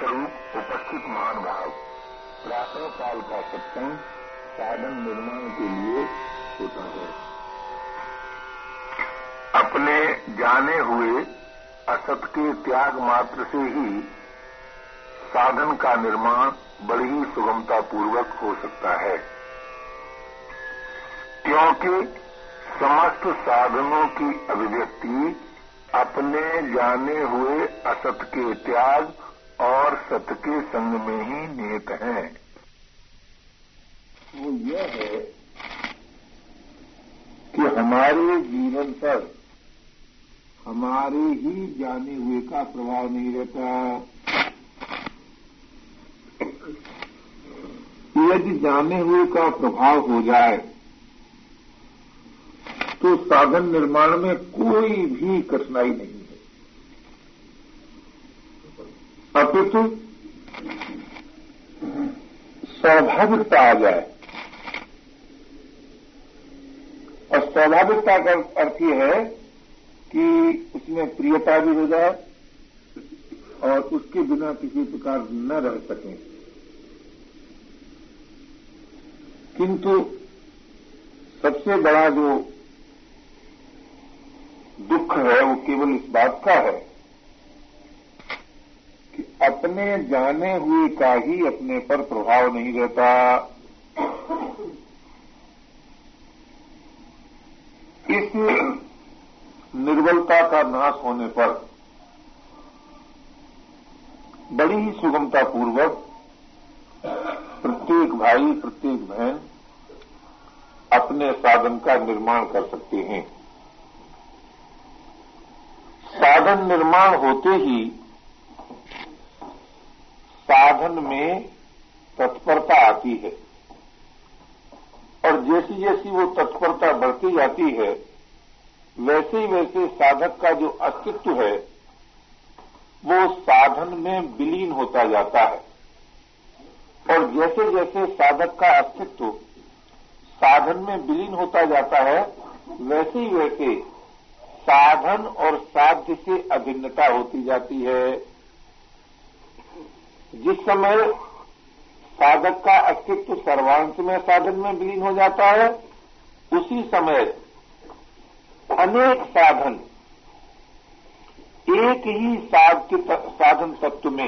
स्वरूप उपस्थित महानुभाव, प्रातः काल का सत्संग साधन निर्माण के लिए होता है। अपने जाने हुए असत के त्याग मात्र से ही साधन का निर्माण बड़ी ही सुगमता पूर्वक हो सकता है, क्योंकि समस्त साधनों की अभिव्यक्ति अपने जाने हुए असत के त्याग और सत के संग में ही निहित है। वो यह है कि हमारे जीवन पर हमारे ही जाने हुए का प्रभाव नहीं रहता। यदि जाने हुए का प्रभाव हो जाए तो साधन निर्माण में कोई भी कठिनाई नहीं है, अपितु स्वाभाविकता आ जाए। और स्वाभाविकता का अर्थ यह है कि उसमें प्रियता भी हो जाए और उसके बिना किसी प्रकार न रह सकें। किंतु सबसे बड़ा जो दुख है वो केवल इस बात का है कि अपने जाने हुए का ही अपने पर प्रभाव नहीं रहता। इस निर्बलता का नाश होने पर बड़ी ही सुगमता पूर्वक प्रत्येक भाई प्रत्येक बहन अपने साधन का निर्माण कर सकते हैं। साधन निर्माण होते ही साधन में तत्परता आती है और जैसी जैसी वो तत्परता बढ़ती जाती है वैसे ही वैसे साधक का जो अस्तित्व है वो साधन में विलीन होता जाता है। और जैसे जैसे साधक का अस्तित्व साधन में विलीन होता जाता है वैसे ही वैसे साधन और साध्य से अभिन्नता होती जाती है। जिस समय साधक का अस्तित्व सर्वांश में साधन में विलीन हो जाता है उसी समय अनेक साधन एक ही साधन तत्व में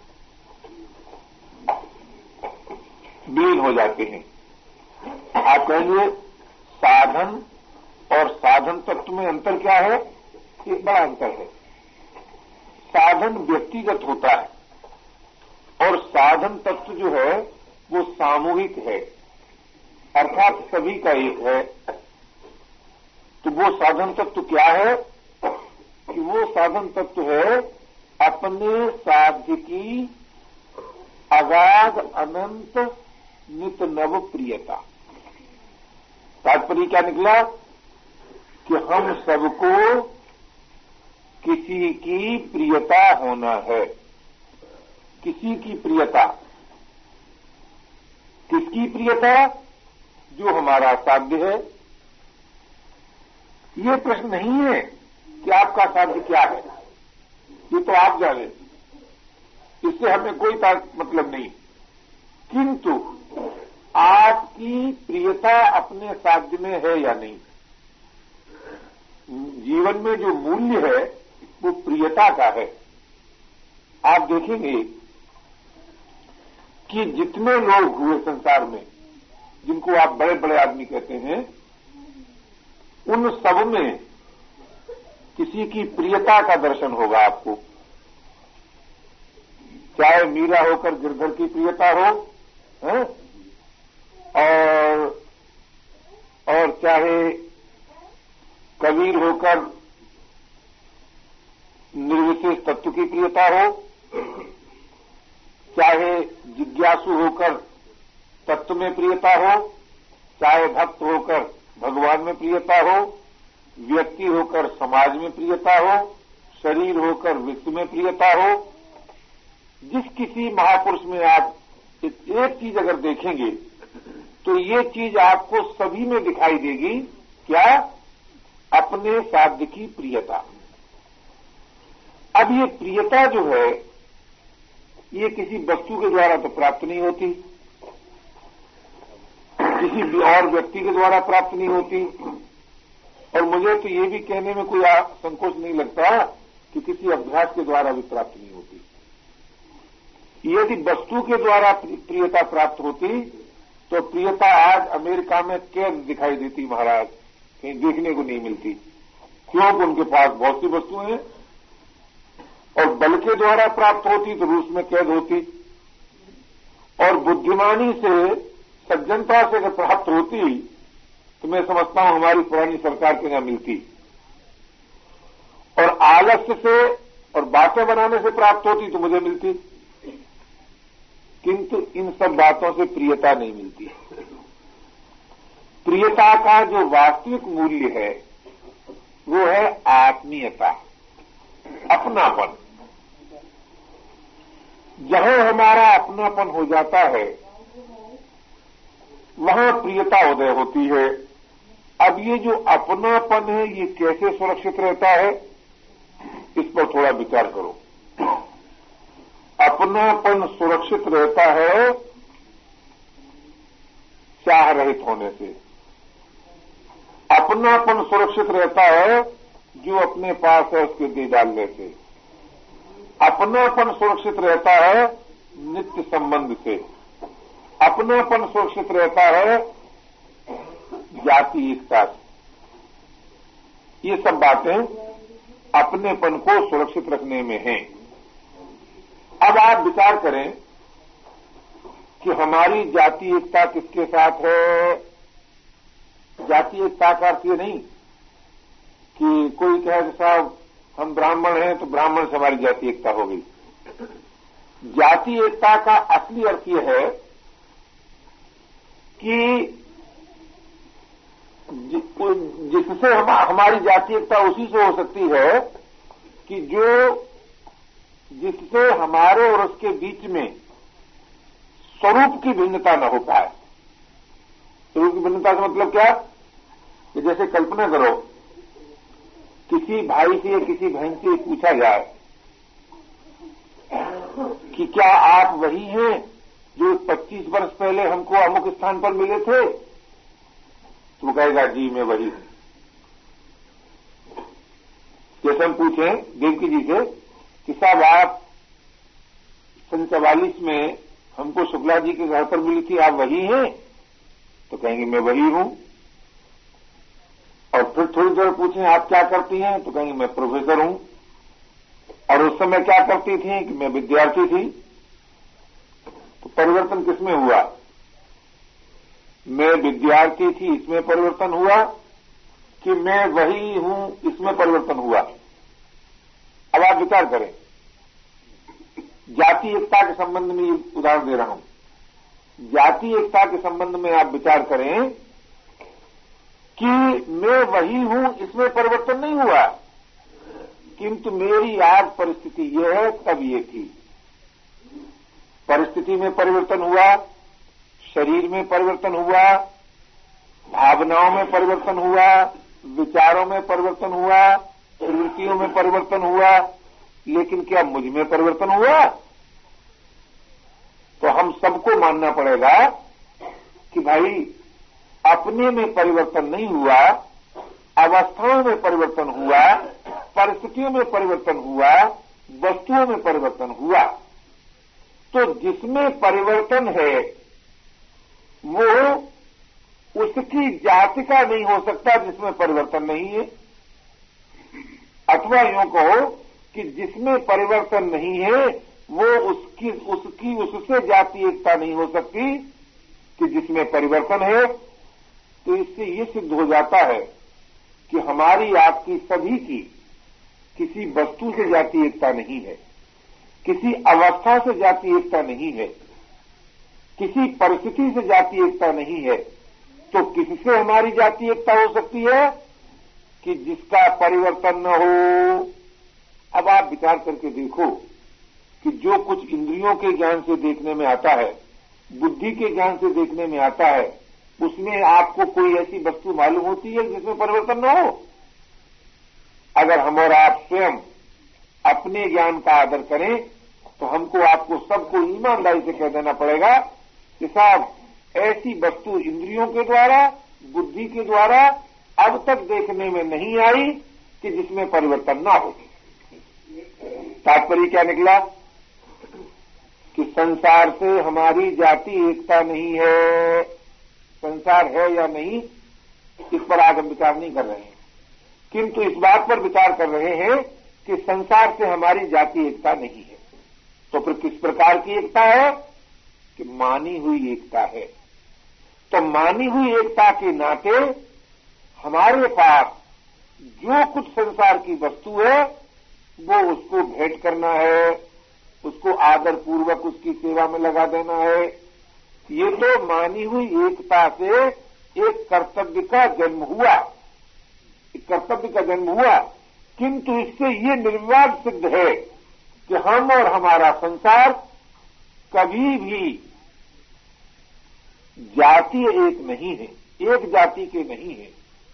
विलीन हो जाते हैं। आप कहेंगे साधन और साधन तत्व में अंतर क्या है? एक बड़ा अंतर है। साधन व्यक्तिगत होता है और साधन तत्व जो है वो सामूहिक है, अर्थात सभी का एक है। तो वो साधन तत्व क्या है कि वो साधन तत्व है अपने साध्य की अगाध अनंत नित नव प्रियता। तात्पर्य क्या निकला कि हम सबको किसी की प्रियता होना है। किसी की प्रियता, किसकी प्रियता? जो हमारा साध्य है। ये प्रश्न नहीं है कि आपका साध्य क्या है, ये तो आप जाने, इससे हमें कोई मतलब नहीं। किंतु आपकी प्रियता अपने साध्य में है या नहीं? जीवन में जो मूल्य है वो प्रियता का है। आप देखेंगे कि जितने लोग हुए संसार में जिनको आप बड़े बड़े आदमी कहते हैं उन सब में किसी की प्रियता का दर्शन होगा आपको। चाहे मीरा होकर गिरधर की प्रियता हो है? और चाहे कबीर होकर निर्विशेष तत्व की प्रियता हो, चाहे जिज्ञासु होकर तत्व में प्रियता हो, चाहे भक्त होकर भगवान में प्रियता हो, व्यक्ति होकर समाज में प्रियता हो, शरीर होकर विश्व में प्रियता हो। जिस किसी महापुरुष में आप एक चीज अगर देखेंगे तो ये चीज आपको सभी में दिखाई देगी। क्या? अपने साध्य की प्रियता। अब ये प्रियता जो है ये किसी वस्तु के द्वारा तो प्राप्त नहीं होती, किसी और व्यक्ति के द्वारा प्राप्त नहीं होती, और मुझे तो ये भी कहने में कोई संकोच नहीं लगता कि किसी अभ्यास के द्वारा भी प्राप्त नहीं होती। यदि वस्तु के द्वारा प्रियता प्राप्त होती तो प्रियता आज अमेरिका में कैद दिखाई देती महाराज, कहीं देखने को नहीं मिलती। क्योंकि उनके पास बहुत सी वस्तुएं हैं, और बल के द्वारा प्राप्त होती तो रूस में कैद होती, और बुद्धिमानी से सज्जनता से अगर प्राप्त होती तो मैं समझता हूं हमारी पुरानी सरकार के यहां मिलती, और आलस्य से और बातें बनाने से प्राप्त होती तो मुझे मिलती, किंतु इन सब बातों से प्रियता नहीं मिलती। प्रियता का जो वास्तविक मूल्य है वो है आत्मीयता, अपनापन। जहां हमारा अपनापन हो जाता है वहां प्रियता उदय होती है। अब ये जो अपनापन है ये कैसे सुरक्षित रहता है, इस पर थोड़ा विचार करो। अपनापन सुरक्षित रहता है चाह रहित होने से। अपनापन सुरक्षित रहता है जो अपने पास है उसके दे डालने से। अपनापन सुरक्षित रहता है नित्य संबंध से। अपनापन सुरक्षित रहता है जाति एकता से। ये सब बातें अपनेपन को सुरक्षित रखने में हैं। अब आप विचार करें कि हमारी जाति एकता किसके साथ है। जाति एकता का अर्थ ये नहीं कि कोई कहे कि साहब हम ब्राह्मण हैं तो ब्राह्मण से हमारी जाति एकता हो गई। जाति एकता का असली अर्थ यह है कि जिससे हमारी जाति एकता उसी से हो सकती है कि जिससे हमारे और उसके बीच में स्वरूप की भिन्नता न हो पाए। स्वरूप की भिन्नता का मतलब क्या कि जैसे कल्पना करो किसी भाई से या किसी बहन से पूछा जाए कि क्या आप वही हैं जो 25 वर्ष पहले हमको अमुक स्थान पर मिले थे, तो वो कहेगा जी मैं वही हूं। जैसे हम पूछें देवकी जी से कि साहब आप 44 में हमको शुक्ला जी के घर पर मिली थी, आप वही हैं, तो कहेंगे मैं वही हूं। और फिर थोड़ी देर पूछें आप क्या करती हैं, तो कहेंगे मैं प्रोफेसर हूं। और उस समय क्या करती थी कि मैं विद्यार्थी थी। तो परिवर्तन किसमें हुआ, मैं विद्यार्थी थी इसमें परिवर्तन हुआ कि मैं वही हूं इसमें परिवर्तन हुआ। अब आप विचार करें, जाति एकता के संबंध में ये उदाहरण दे रहा हूं। जाति एकता के संबंध में आप विचार करें कि मैं वही हूं इसमें परिवर्तन नहीं हुआ, किंतु मेरी आज परिस्थिति ये है तब ये थी। परिस्थिति में परिवर्तन हुआ, शरीर में परिवर्तन हुआ, भावनाओं में परिवर्तन हुआ, विचारों में परिवर्तन हुआ, प्रवृत्तियों में परिवर्तन हुआ, लेकिन क्या मुझ में परिवर्तन हुआ? तो हम सबको मानना पड़ेगा कि भाई अपने में परिवर्तन नहीं हुआ, अवस्थाओं में परिवर्तन हुआ, परिस्थितियों में परिवर्तन हुआ, वस्तुओं में परिवर्तन हुआ। तो जिसमें परिवर्तन है वो उसकी जाति का नहीं हो सकता जिसमें परिवर्तन नहीं है। अथवा यूं कहो कि जिसमें परिवर्तन नहीं है वो उससे जाति एकता नहीं हो सकती कि जिसमें परिवर्तन है। तो इससे ये सिद्ध हो जाता है कि हमारी आपकी सभी की किसी वस्तु से जाति एकता नहीं है, किसी अवस्था से जाति एकता नहीं है, किसी परिस्थिति से जाति एकता नहीं है। तो किससे हमारी जाति एकता हो सकती है कि जिसका परिवर्तन न हो। अब आप विचार करके देखो कि जो कुछ इंद्रियों के ज्ञान से देखने में आता है, बुद्धि के ज्ञान से देखने में आता है, उसमें आपको कोई ऐसी वस्तु मालूम होती है जिसमें परिवर्तन न हो? अगर हम और आप स्वयं अपने ज्ञान का आदर करें तो हमको आपको सबको ईमानदारी से कह देना पड़ेगा कि साहब ऐसी वस्तु इंद्रियों के द्वारा, बुद्धि के द्वारा अब तक देखने में नहीं आई कि जिसमें परिवर्तन ना हो। तात्पर्य क्या निकला कि संसार से हमारी जाति एकता नहीं है। संसार है या नहीं, इस पर आज हम विचार नहीं कर रहे हैं, किंतु इस बात पर विचार कर रहे हैं कि संसार से हमारी जाति एकता नहीं है। तो फिर किस प्रकार की एकता है कि मानी हुई एकता है। तो मानी हुई एकता के नाते हमारे पास जो कुछ संसार की वस्तु है वो उसको भेंट करना है, उसको आदर पूर्वक उसकी सेवा में लगा देना है। ये तो मानी हुई एकता से एक कर्तव्य का जन्म हुआ, एक कर्तव्य का जन्म हुआ, किंतु इससे ये निर्विवाद सिद्ध है कि हम और हमारा संसार कभी भी जाति एक नहीं है, एक जाति के नहीं है।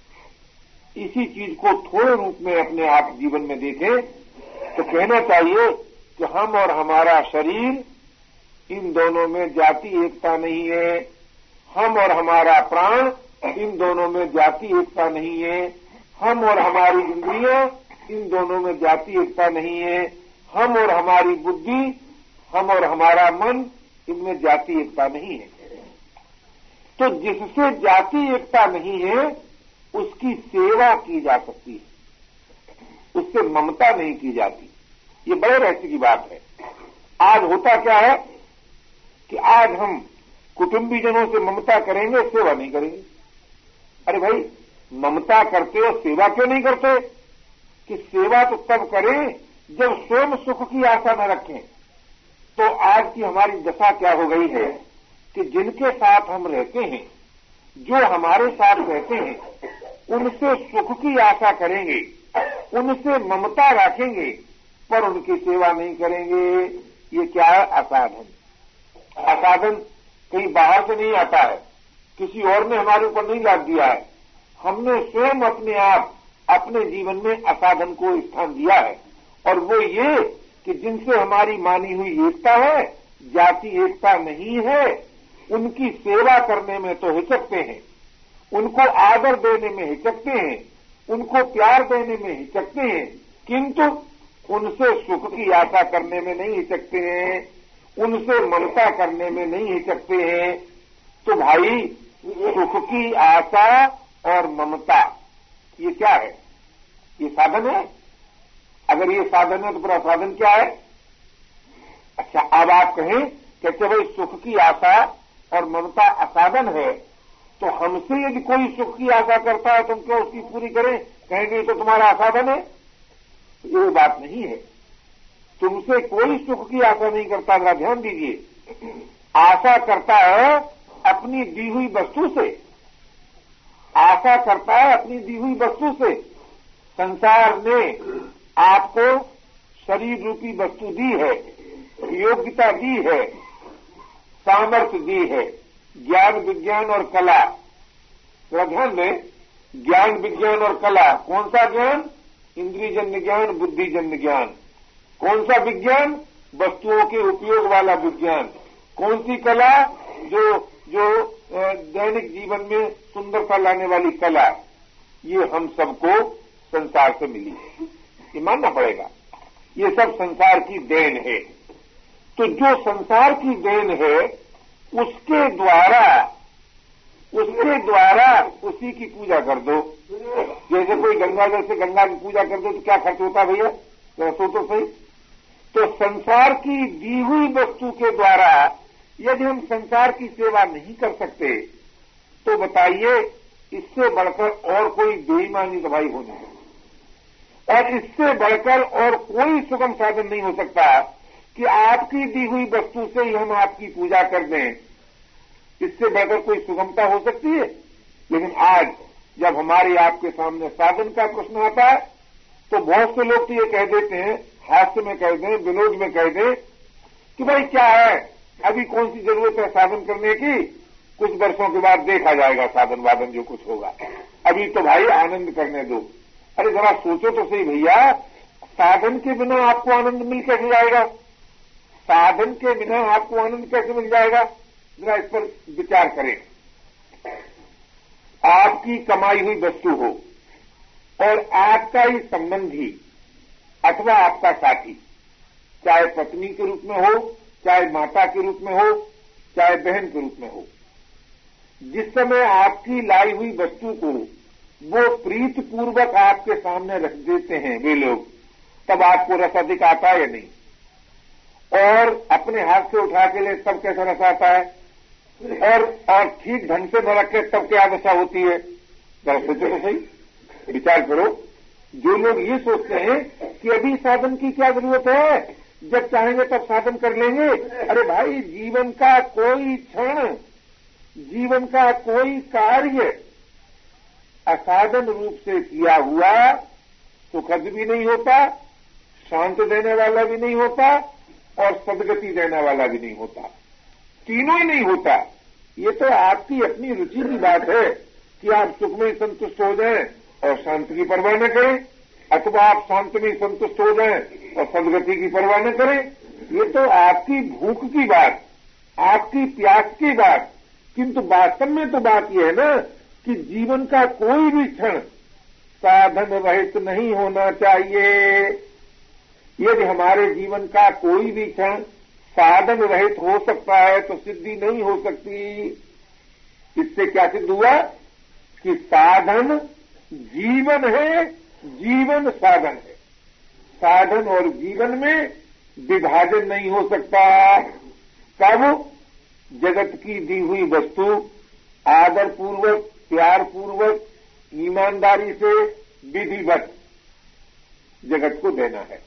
इसी चीज को थोड़े रूप में अपने आप जीवन में देखें तो कहना चाहिए कि हम और हमारा शरीर, इन दोनों में जाति एकता नहीं है। हम और हमारा प्राण, इन दोनों में जाति एकता नहीं है। हम और हमारी इंद्रियां, इन दोनों में जाति एकता नहीं है। हम और हमारी बुद्धि, हम और हमारा मन, इनमें जाति एकता नहीं है। तो जिससे जाति एकता नहीं है उसकी सेवा की जा सकती है, उससे ममता नहीं की जाती। ये बड़े रहस्य की बात है। आज होता क्या है कि आज हम कुटुंबीजनों से ममता करेंगे, सेवा नहीं करेंगे। अरे भाई, ममता करते हो, सेवा क्यों नहीं करते? कि सेवा तो तब करें जब स्वयं सुख की आशा न रखें। तो आज की हमारी दशा क्या हो गई है कि जिनके साथ हम रहते हैं, जो हमारे साथ रहते हैं, उनसे सुख की आशा करेंगे, उनसे ममता रखेंगे, पर उनकी सेवा नहीं करेंगे। ये क्या है? असाधन। असाधन कहीं बाहर से नहीं आता है, किसी और ने हमारे ऊपर नहीं लाद दिया है। हमने स्वयं अपने आप अपने जीवन में असाधन को स्थान दिया है। और वो ये कि जिनसे हमारी मानी हुई एकता है, जाति एकता नहीं है, उनकी सेवा करने में तो हिचकते हैं, उनको आदर देने में हिचकते हैं, उनको प्यार देने में हिचकते हैं, किंतु उनसे सुख की आशा करने में नहीं हिचकते हैं, उनसे ममता करने में नहीं हिचकते हैं। तो भाई, सुख की आशा और ममता ये क्या है? ये साधन है? अगर ये साधन है तो फिर असाधन क्या है? अच्छा, अब आप कहें कि अच्छा भाई, सुख की आशा और ममता असाधन है, तो हमसे यदि कोई सुख की आशा करता है तो हम क्यों उसकी पूरी करें? कहेंगे तो तुम्हारा असाधन है। ये बात नहीं है। तुमसे कोई सुख की आशा नहीं करता। जरा ध्यान दीजिए, आशा करता है अपनी दी हुई वस्तु से, आशा करता है अपनी दी हुई वस्तु से। संसार ने आपको शरीर रूपी वस्तु दी है, योग्यता दी है, सामर्थ्य दी है, ज्ञान विज्ञान और कला। थोड़ा ध्यान दें, ज्ञान विज्ञान और कला। कौन सा ज्ञान? इंद्रियजन्य ज्ञान, बुद्धिजन्य ज्ञान। कौन सा विज्ञान? वस्तुओं के उपयोग वाला विज्ञान। कौन सी कला? जो दैनिक जीवन में सुंदरता लाने वाली कला। ये हम सबको संसार से मिली है, ये मानना पड़ेगा। ये सब संसार की देन है। तो जो संसार की देन है, उसके द्वारा उसी की पूजा कर दो। जैसे कोई गंगा जल से गंगा की पूजा कर दो तो क्या खर्च होता है भैया? जरा सोचो सही। तो संसार की दी हुई वस्तु के द्वारा यदि हम संसार की सेवा नहीं कर सकते तो बताइए, इससे बढ़कर और कोई बेईमानी तो भाई होनी है। और इससे बढ़कर और कोई सुगम साधन नहीं हो सकता कि आपकी दी हुई वस्तु से ही हम आपकी पूजा कर दें। इससे बढ़कर कोई सुगमता हो सकती है? लेकिन आज जब हमारे आपके सामने साधन का प्रश्न आता है तो बहुत से लोग तो ये कह देते हैं, हास्य में कह दें, विनोद में कह दें कि भाई क्या है, अभी कौन सी जरूरत है साधन करने की, कुछ वर्षों के बाद देखा जाएगा साधन वादन जो कुछ होगा, अभी तो भाई आनंद करने दो। अरे जरा सोचो तो सही भैया, साधन के बिना आपको आनंद मिल कैसे जाएगा? साधन के बिना आपको आनंद कैसे मिल जाएगा? जरा इस पर विचार करें। आपकी कमाई हुई वस्तु हो और आपका ही संबंधी अथवा आपका साथी, चाहे पत्नी के रूप में हो, चाहे माता के रूप में हो, चाहे बहन के रूप में हो, जिस समय आपकी लाई हुई वस्तु को वो प्रीतिपूर्वक आपके सामने रख देते हैं वे लोग, तब आपको रस अधिक आता है या नहीं? और अपने हाथ से उठा के ले तब कैसा रस आता है? और ठीक ढंग से न रखे तब क्या दशा होती है? जरा सोचो तो सही, विचार करो। जो लोग ये सोचते हैं कि अभी साधन की क्या जरूरत है, जब चाहेंगे तब साधन कर लेंगे। अरे भाई, जीवन का कोई क्षण, जीवन का कोई कार्य असाधन रूप से किया हुआ सुखद भी नहीं होता, शांत देने वाला भी नहीं होता और सदगति देने वाला भी नहीं होता। तीनों ही नहीं होता। ये तो आपकी अपनी रुचि की बात है कि आप सुख में संतुष्ट हो जाएं और शांति की परवाह न करें, अथवा आप शांति में संतुष्ट हो जाएं और सदगति की परवाह न करें। ये तो आपकी भूख की बात, आपकी प्यास की बात। किंतु वास्तव में तो बात यह है ना कि जीवन का कोई भी क्षण साधन रहित नहीं होना चाहिए। यदि हमारे जीवन का कोई भी क्षण साधन रहित हो सकता है तो सिद्धि नहीं हो सकती। इससे क्या सिद्ध हुआ कि साधन जीवन है, जीवन साधन है। साधन और जीवन में विभाजन नहीं हो सकता। कब? जगत की दी हुई वस्तु आदर पूर्वक, प्यार पूर्वक, ईमानदारी से, विधिवत जगत को देना है।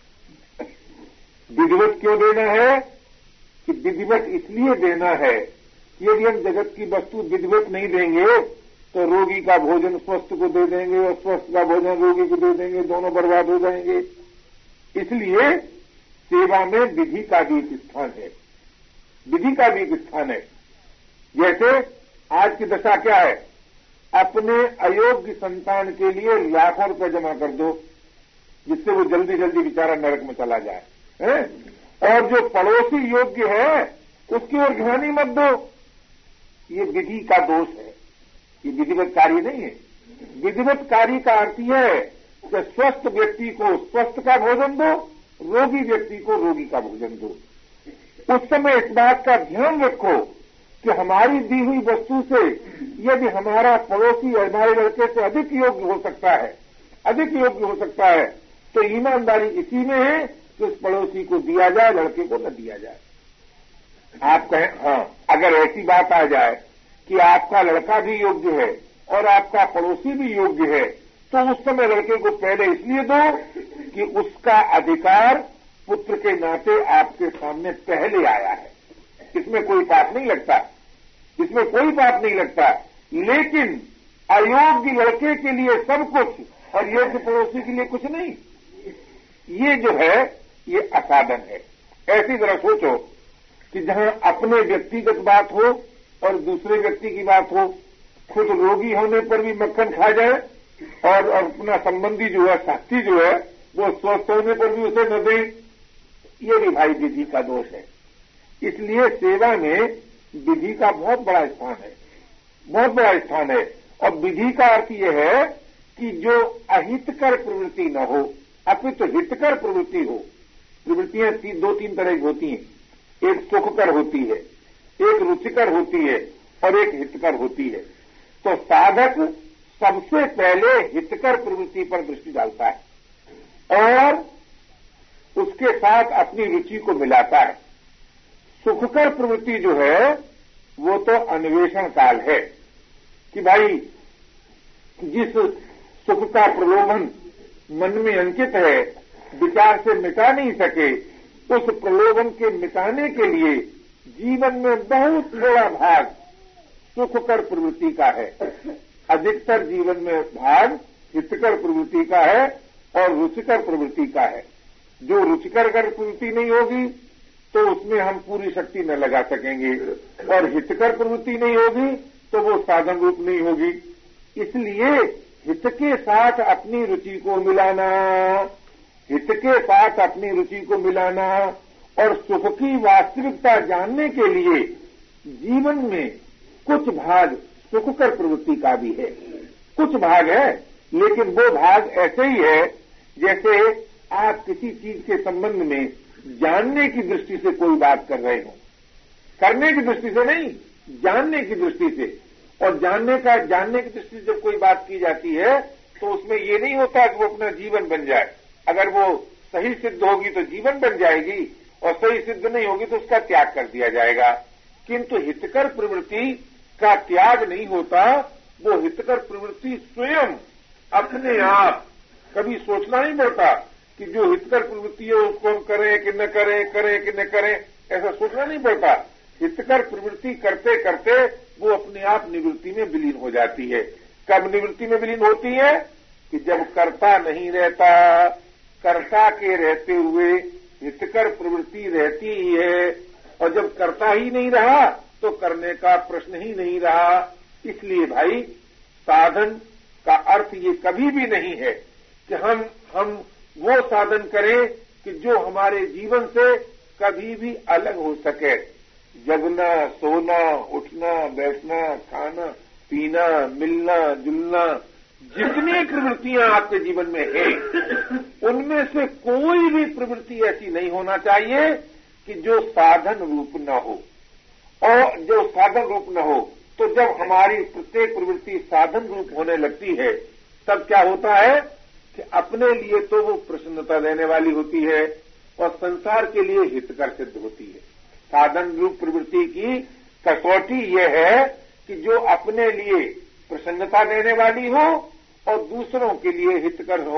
विधिवत क्यों देना है? कि विधिवत इसलिए देना है कि यदि हम जगत की वस्तु विधिवत नहीं देंगे तो रोगी का भोजन स्वस्थ को दे देंगे और स्वस्थ का भोजन रोगी को दे देंगे, दोनों बर्बाद हो जाएंगे। इसलिए सेवा में विधि का भी एक स्थान है, विधि का भी एक स्थान है। जैसे आज की दशा क्या है? अपने अयोग्य संतान के लिए लाखों रुपए जमा कर दो जिससे वो जल्दी जल्दी बेचारा नरक में चला जाए, है? और जो पड़ोसी योग्य है उसकी ओर ध्यान ही मत दो। ये विधि का दोष है, ये विधिवत कार्य नहीं है। विधिवत कार्य का अर्थ यह है कि स्वस्थ व्यक्ति को स्वस्थ का भोजन दो, रोगी व्यक्ति को रोगी का भोजन दो। उस समय इस बात का ध्यान रखो कि हमारी दी हुई वस्तु से यदि हमारा पड़ोसी हमारे लड़के से अधिक योग्य हो सकता है, अधिक योग्य हो सकता है, तो ईमानदारी इसी में है कि उस पड़ोसी को दिया जाए, लड़के को न दिया जाए। आप कहें हाँ, अगर ऐसी बात आ जाए कि आपका लड़का भी योग्य है और आपका पड़ोसी भी योग्य है, तो उस समय लड़के को पहले इसलिए दो कि उसका अधिकार पुत्र के नाते आपके सामने पहले आया है। इसमें कोई पाप नहीं लगता, इसमें कोई पाप नहीं लगता। लेकिन अयोग्य लड़के के लिए सब कुछ और योग्य पड़ोसी के लिए कुछ नहीं, ये जो है ये असाधन है। ऐसी तरह सोचो कि जहां अपने व्यक्तिगत बात हो और दूसरे व्यक्ति की बात हो, खुद रोगी होने पर भी मक्खन खा जाए और अपना संबंधी जो है, साथी जो है, वो स्वस्थ होने पर भी उसे न दे, ये भी भाई विधि का दोष है। इसलिए सेवा में विधि का बहुत बड़ा स्थान है, बहुत बड़ा स्थान है। और विधि का अर्थ यह है कि जो अहितकर प्रवृत्ति न हो, अपितु हितकर प्रवृत्ति हो। प्रवृत्तियां दो तीन तरह की होती हैं, एक सुखकर होती है, एक रुचिकर होती है और एक हितकर होती है। तो साधक सबसे पहले हितकर प्रवृत्ति पर दृष्टि डालता है और उसके साथ अपनी रुचि को मिलाता है। सुखकर प्रवृत्ति जो है वो तो अन्वेषण काल है कि भाई जिस सुख का प्रलोभन मन में अंकित है, विचार से मिटा नहीं सके, उस प्रलोभन के मिटाने के लिए जीवन में बहुत थोड़ा भाग सुखकर प्रवृत्ति का है, अधिकतर जीवन में भाग हितकर प्रवृत्ति का है और रुचिकर प्रवृत्ति का है। जो रुचिकर प्रवृत्ति नहीं होगी तो उसमें हम पूरी शक्ति न लगा सकेंगे और हितकर प्रवृत्ति नहीं होगी तो वो साधन रूप नहीं होगी। इसलिए हित के साथ अपनी रुचि को मिलाना, हित के साथ अपनी रुचि को मिलाना और सुख की वास्तविकता जानने के लिए जीवन में कुछ भाग सुखकर प्रवृत्ति का भी है, कुछ भाग है, लेकिन वो भाग ऐसे ही है जैसे आप किसी चीज के संबंध में जानने की दृष्टि से कोई बात कर रहे हो, करने की दृष्टि से नहीं, जानने की दृष्टि से। और जानने की दृष्टि से जब कोई बात की जाती है तो उसमें ये नहीं होता कि वो अपना जीवन बन जाए। अगर वो सही सिद्ध होगी तो जीवन बन जाएगी, और सही सिद्ध नहीं होगी तो उसका त्याग कर दिया जाएगा। किंतु हितकर प्रवृत्ति का त्याग नहीं होता, वो हितकर प्रवृत्ति स्वयं अपने आप, कभी सोचना नहीं पड़ता कि जो हितकर प्रवृत्ति है उसको हम करें कि न करें, करें कि न करें, ऐसा सोचना नहीं पड़ता। हितकर प्रवृत्ति करते करते वो अपने आप निवृत्ति में विलीन हो जाती है। कब निवृत्ति में विलीन होती है? कि जब कर्ता नहीं रहता, कर्ता के रहते हुए हितकर प्रवृत्ति रहती ही है, और जब कर्ता ही नहीं रहा तो करने का प्रश्न ही नहीं रहा। इसलिए भाई साधन का अर्थ ये कभी भी नहीं है कि हम वो साधन करें कि जो हमारे जीवन से कभी भी अलग हो सके। जगना, सोना, उठना, बैठना, खाना, पीना, मिलना, जुलना, जितनी प्रवृत्तियां आपके जीवन में हैं, उनमें से कोई भी प्रवृत्ति ऐसी नहीं होना चाहिए कि जो साधन रूप न हो। और जो साधन रूप न हो तो जब हमारी प्रत्येक प्रवृत्ति साधन रूप होने लगती है तब क्या होता है कि अपने लिए तो वो प्रसन्नता देने वाली होती है और संसार के लिए हितकर सिद्ध होती है। साधन रूप प्रवृत्ति की कसौटी यह है कि जो अपने लिए प्रसन्नता देने वाली हो और दूसरों के लिए हितकर हो,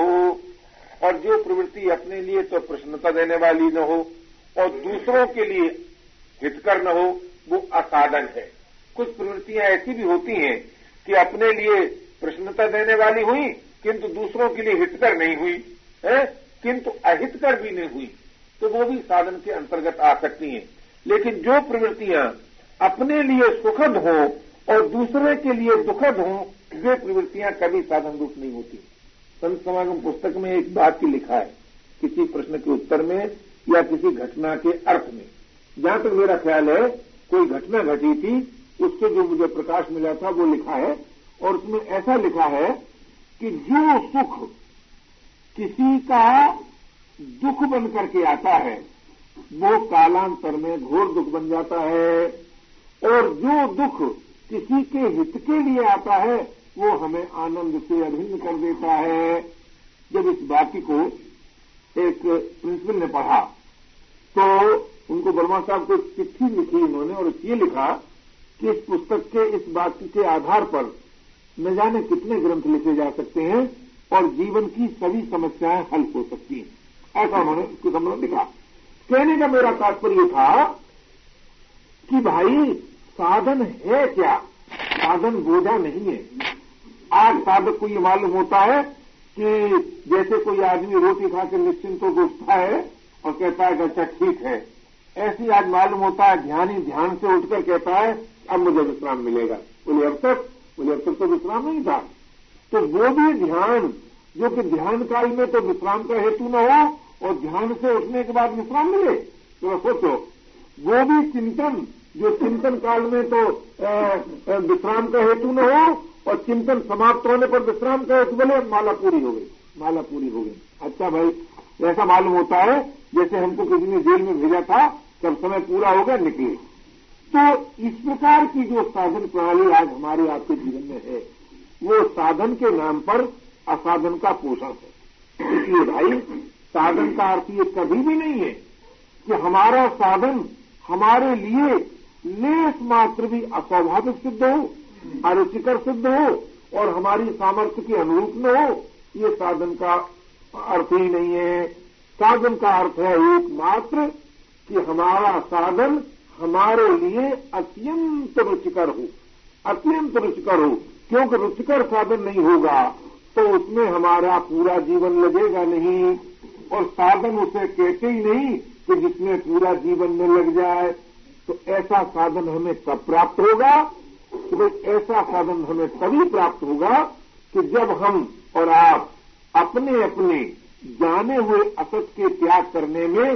और जो प्रवृत्ति अपने लिए तो प्रसन्नता देने वाली न हो और दूसरों के लिए हितकर न हो, वो असाधन है। कुछ प्रवृत्तियां ऐसी भी होती हैं कि अपने लिए प्रसन्नता देने वाली हुई किंतु दूसरों के लिए हितकर नहीं हुई है, किंतु अहितकर भी नहीं हुई, तो वो भी साधन के अंतर्गत आ सकती हैं। लेकिन जो प्रवृत्तियां अपने लिए सुखद हो और दूसरे के लिए दुखद हो, वे प्रवृत्तियां कभी साधन रूप नहीं होती। संत समागम पुस्तक में एक बात ही लिखा है, किसी प्रश्न के उत्तर में या किसी घटना के अर्थ में। जहां तक मेरा ख्याल है कोई घटना घटी थी, उससे जो मुझे प्रकाश मिला था वो लिखा है, और उसमें ऐसा लिखा है कि जो सुख किसी का दुख बन करके आता है वो कालांतर में घोर दुख बन जाता है, और जो दुख किसी के हित के लिए आता है वो हमें आनंद से अभिन्न कर देता है। जब इस वाक्य को एक प्रिंसिपल ने पढ़ा तो उनको वर्मा साहब को चिट्ठी लिखी इन्होंने, और ये लिखा कि इस पुस्तक के इस वाक्य के आधार पर न जाने कितने ग्रंथ लिखे जा सकते हैं और जीवन की सभी समस्याएं हल हो सकती हैं। ऐसा उन्होंने इसको संबंध लिखा। कहने का मेरा तात्पर्य था कि भाई साधन है क्या? साधन बोझा नहीं है। आज साधक को ये मालूम होता है कि जैसे कोई आदमी रोटी खा के निश्चिंत होकर उठता है और कहता है कि अच्छा ठीक है, ऐसी आज मालूम होता है ध्यानी ध्यान से उठकर कहता है अब मुझे विश्राम मिलेगा। बोले अब तक तो विश्राम नहीं था। तो वो भी ध्यान जो कि ध्यान काल में तो विश्राम का हेतु न हो और ध्यान से उठने के बाद विश्राम मिले, तो सोचो वो भी चिंतन जो चिंतन काल में तो विश्राम का हेतु न हो और चिंतन समाप्त होने पर विश्राम का हेतु बोले माला पूरी हो गई। अच्छा भाई, ऐसा मालूम होता है जैसे हमको किसी ने जेल में भेजा था, जब समय पूरा हो गया निकले। तो इस प्रकार की जो साधन प्रणाली आज हमारे आपके जीवन में है वो साधन के नाम पर असाधन का पोषण है। इसलिए भाई साधन का अर्थ ये कभी भी नहीं है कि हमारा साधन हमारे लिए लेस मात्र भी अस्वाभाविक सिद्ध हो, अरुचिकर सिद्ध हो और हमारी सामर्थ्य के अनुरूप न हो। ये साधन का अर्थ ही नहीं है। साधन का अर्थ है एकमात्र कि हमारा साधन हमारे लिए अत्यंत रुचिकर हो, क्योंकि रुचिकर साधन नहीं होगा तो उसमें हमारा पूरा जीवन लगेगा नहीं, और साधन उसे कहते ही नहीं कि जिसमें पूरा जीवन में लग जाए। तो ऐसा साधन हमें कब प्राप्त होगा? तो ऐसा साधन हमें तभी प्राप्त होगा कि जब हम और आप अपने अपने जाने हुए असत के त्याग करने में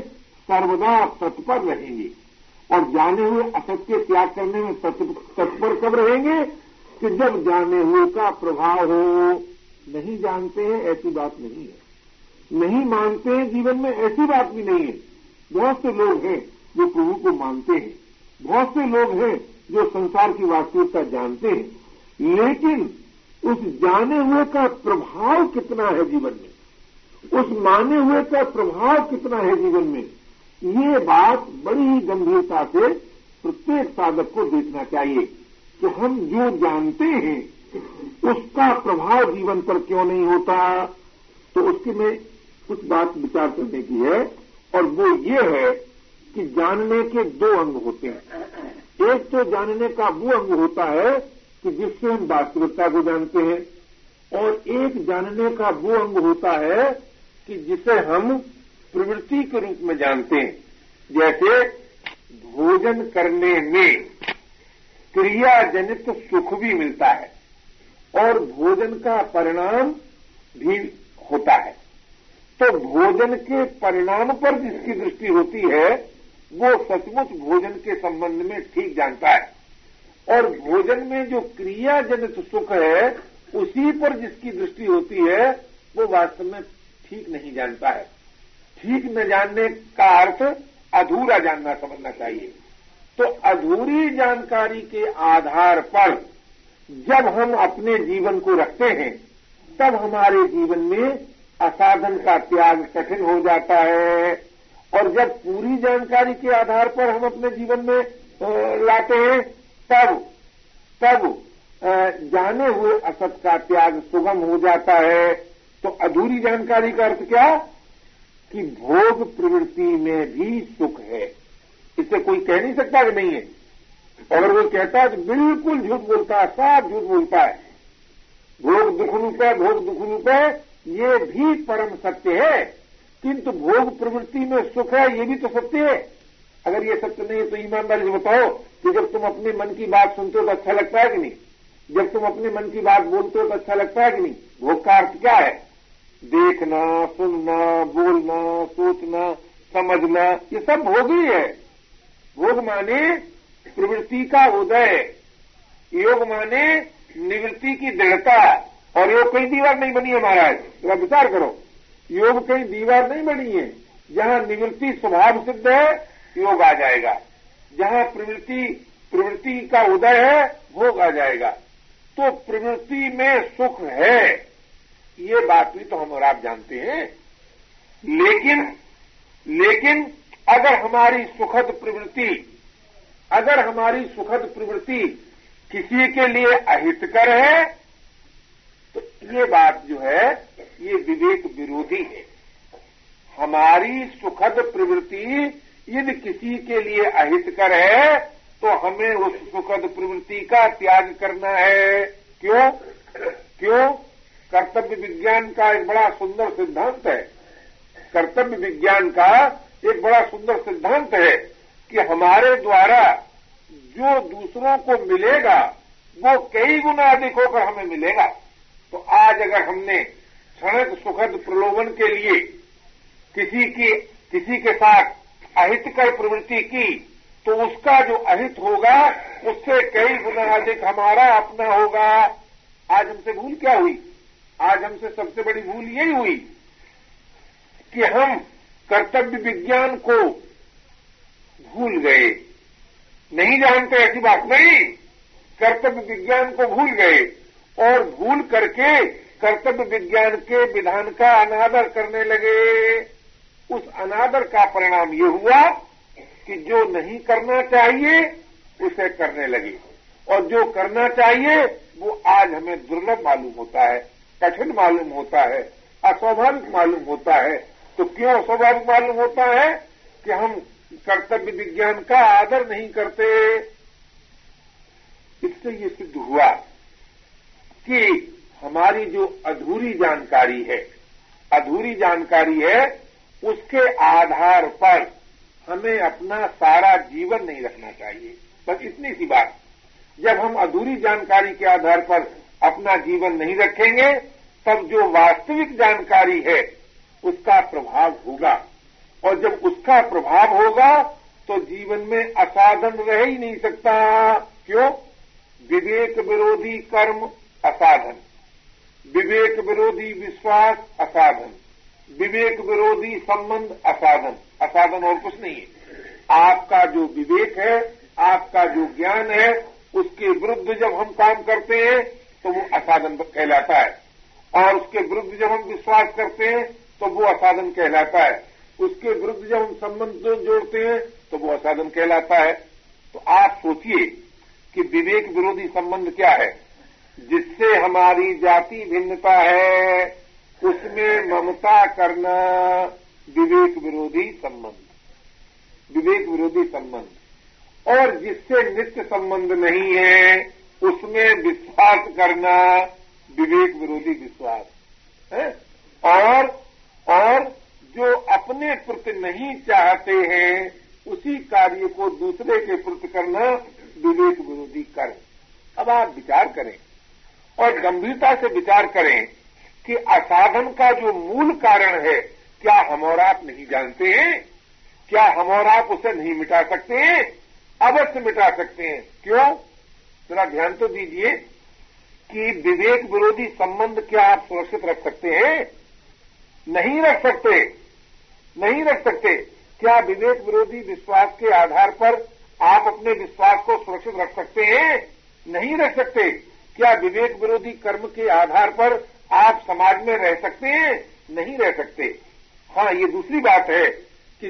सर्वदा तत्पर रहेंगे और जाने हुए असत्य त्याग करने में तत्पर कब रहेंगे कि जब जाने हुए का प्रभाव हो। नहीं जानते हैं ऐसी बात नहीं है, नहीं मानते हैं जीवन में ऐसी बात भी नहीं है। बहुत से लोग हैं जो प्रभु को मानते हैं, बहुत से लोग हैं जो संसार की वास्तविकता जानते हैं, लेकिन उस जाने हुए का प्रभाव कितना है जीवन में, उस माने हुए का प्रभाव कितना है जीवन में, ये बात बड़ी ही गंभीरता से प्रत्येक साधक को देखना चाहिए कि हम जो जानते हैं उसका प्रभाव जीवन पर क्यों नहीं होता। तो उसके में कुछ बात विचार करने की है, और वो ये है कि जानने के दो अंग होते हैं। एक तो जानने का वो अंग होता है कि जिससे हम वास्तविकता को जानते हैं, और एक जानने का वो अंग होता है कि जिसे हम प्रवृत्ति के रूप में जानते हैं। जैसे भोजन करने में क्रिया जनित सुख भी मिलता है और भोजन का परिणाम भी होता है। तो भोजन के परिणाम पर जिसकी दृष्टि होती है वो सचमुच भोजन के संबंध में ठीक जानता है, और भोजन में जो क्रिया जनित सुख है उसी पर जिसकी दृष्टि होती है वो वास्तव में ठीक नहीं जानता है। ठीक न जानने का अर्थ अधूरा जानना समझना चाहिए। तो अधूरी जानकारी के आधार पर जब हम अपने जीवन को रखते हैं तब हमारे जीवन में असाधन का त्याग कठिन हो जाता है, और जब पूरी जानकारी के आधार पर हम अपने जीवन में लाते हैं तब जाने हुए असत का त्याग सुगम हो जाता है। तो अधूरी जानकारी का अर्थ क्या कि भोग प्रवृत्ति में भी सुख है, इससे कोई कह नहीं सकता कि नहीं है। अगर वो कहता है तो बिल्कुल झूठ बोलता है, साफ झूठ बोलता है। भोग दुख रूप है, भोग दुख रूप है, ये भी परम सत्य है, किंतु भोग प्रवृत्ति में सुख है ये भी तो सत्य है। अगर ये सत्य नहीं है तो ईमानदारी से बताओ कि जब तुम अपने मन की बात सुनते हो तो अच्छा लगता है कि नहीं, जब तुम अपने मन की बात बोलते हो तो अच्छा लगता है कि नहीं। भोग का अर्थ क्या है? देखना, सुनना, बोलना, सोचना, समझना, ये सब भोग ही है। भोग माने प्रवृत्ति का उदय, योग माने निवृत्ति की दृढ़ता। और योग कहीं दीवार नहीं बनी है महाराज, तो विचार करो, योग कहीं दीवार नहीं बनी है। जहां निवृत्ति स्वभाव सिद्ध है योग आ जाएगा, जहां प्रवृत्ति का उदय है भोग आ जाएगा। तो प्रवृत्ति में सुख है ये बात भी तो हम और आप जानते हैं, लेकिन अगर हमारी सुखद प्रवृत्ति किसी के लिए अहितकर है तो ये बात जो है ये विवेक विरोधी है। हमारी सुखद प्रवृत्ति यदि किसी के लिए अहितकर है तो हमें उस सुखद प्रवृत्ति का त्याग करना है। क्यों? कर्तव्य विज्ञान का एक बड़ा सुंदर सिद्धांत है। कर्तव्य विज्ञान का एक बड़ा सुंदर सिद्धांत है कि हमारे द्वारा जो दूसरों को मिलेगा वो कई गुना अधिक होकर हमें मिलेगा। तो आज अगर हमने क्षणिक सुखद प्रलोभन के लिए किसी के साथ अहितकर प्रवृत्ति की तो उसका जो अहित होगा उससे कई गुना अधिक हमारा अपना होगा। आज हमसे भूल क्या हुई? आज हमसे सबसे बड़ी भूल यही हुई कि हम कर्तव्य विज्ञान को भूल गए। नहीं जानते ऐसी बात नहीं, कर्तव्य विज्ञान को भूल गए और भूल करके कर्तव्य विज्ञान के विधान का अनादर करने लगे। उस अनादर का परिणाम ये हुआ कि जो नहीं करना चाहिए उसे करने लगे, और जो करना चाहिए वो आज हमें दुर्लभ मालूम होता है, कठिन मालूम होता है, अस्वाभाविक मालूम होता है। तो क्यों अस्वाभाविक मालूम होता है कि हम कर्तव्य विज्ञान का आदर नहीं करते। इससे ये सिद्ध हुआ कि हमारी जो अधूरी जानकारी है उसके आधार पर हमें अपना सारा जीवन नहीं रखना चाहिए। बस इतनी सी बात। जब हम अधूरी जानकारी के आधार पर अपना जीवन नहीं रखेंगे तब जो वास्तविक जानकारी है उसका प्रभाव होगा। और जब उसका प्रभाव होगा तो जीवन में असाधन रह ही नहीं सकता। क्यों? विवेक विरोधी कर्म असाधन, विवेक विरोधी विश्वास असाधन, विवेक विरोधी संबंध असाधन। असाधन और कुछ नहीं है। आपका जो विवेक है, आपका जो ज्ञान है, उसके विरुद्ध जब हम काम करते हैं तो वो असाधन कहलाता है, और उसके विरुद्ध जब हम विश्वास करते हैं तो वो असाधन कहलाता है, उसके विरुद्ध जब हम संबंध जोड़ते हैं तो वो असाधन कहलाता है। तो आप सोचिए कि विवेक विरोधी संबंध क्या है? जिससे हमारी जाति भिन्नता है उसमें ममता करना विवेक विरोधी संबंध, विवेक विरोधी संबंध। और जिससे नित्य संबंध नहीं है उसमें विश्वास करना विवेक विरोधी विश्वास है। और जो अपने प्रति नहीं चाहते हैं उसी कार्य को दूसरे के प्रति करना विवेक विरोधी कर्म। अब आप विचार करें और गंभीरता से विचार करें कि असाधन का जो मूल कारण है, क्या हम और आप नहीं जानते हैं? क्या हम और आप उसे नहीं मिटा सकते हैं? अवश्य मिटा सकते हैं। क्यों? जरा ध्यान तो दीजिए कि विवेक विरोधी संबंध क्या आप सुरक्षित रख सकते हैं? नहीं रख सकते, नहीं रख सकते। क्या विवेक विरोधी विश्वास के आधार पर आप अपने विश्वास को सुरक्षित रख सकते हैं? नहीं रख सकते। क्या विवेक विरोधी कर्म के आधार पर आप समाज में रह सकते हैं? नहीं रह सकते। हाँ, ये दूसरी बात है कि